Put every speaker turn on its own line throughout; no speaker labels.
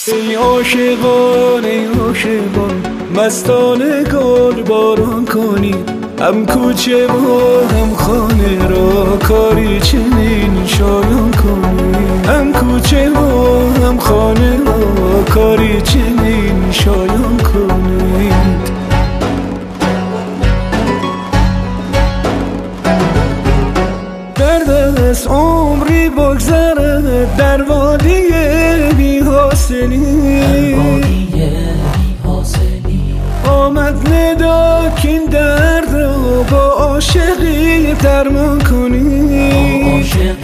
ای عاشقان ای عاشقان مستانه گل باران کنید، هم کوچه و هم خانه را کاری چنین شایان کنید، هم کوچه و هم خانه را کاری چنین شایان کنید. در دست عمری بگذره در وادی بی حاصلی، آمد ندا که این درد رو با عاشقی درمان کنی،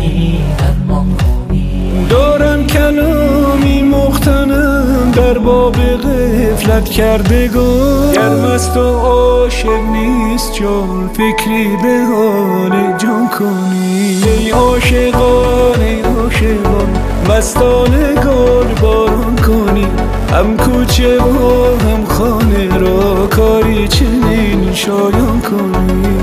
دارم کلامی مختنم در باب غفلت کردگان، گرم است و عاشق نیست جان فکری به حال جان کنی. ای عاشقان ای عاشقان مستانه گل باران کنی، هم کوچه و هم خانه را کاری چنین شایان کنی.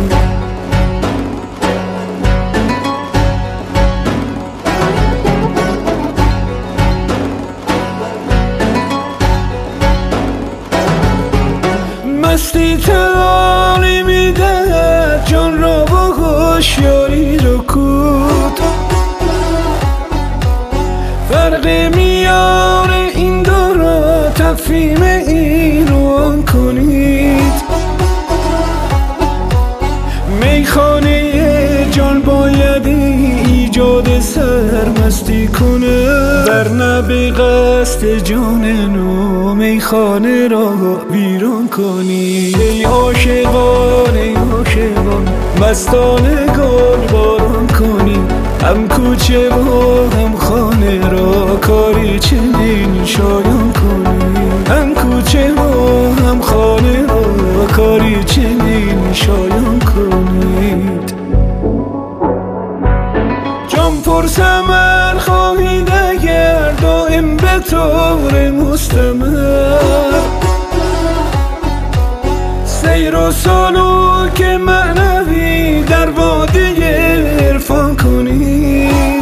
مستی تعالی میدهد جان را با هوشیاری رکود، فرق میان این دو را تفهیم این رو آن کنید. میخانه جان باید ایجاد سرمستی کنه، ورنه به قصد جان نو میخانه را ویران کنی. ای عاشقان ای عاشقان مستانه گل باران کنی، هم کوچه و هم خانه را کاری چنین شایان کنی، هم کوچه و هم خانه را کاری چنین شایان کنید. جان پرثمر خواهید اگر دائم به طور مستمر، سیر و سلوک معنوی در وادی عرفان کنید.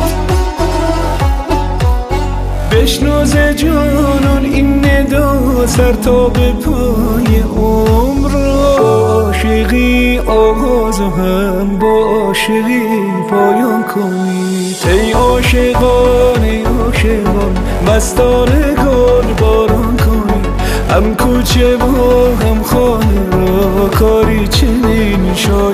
بشنو ز جانان این ندا سر تا به پای عمر را، عاشقی آغاز و هم با عاشقی پایان کنید. ای عاشقان ای عاشقان مستانه گل باران کنید، هم کوچه و هم خانه را کاری چنین شایان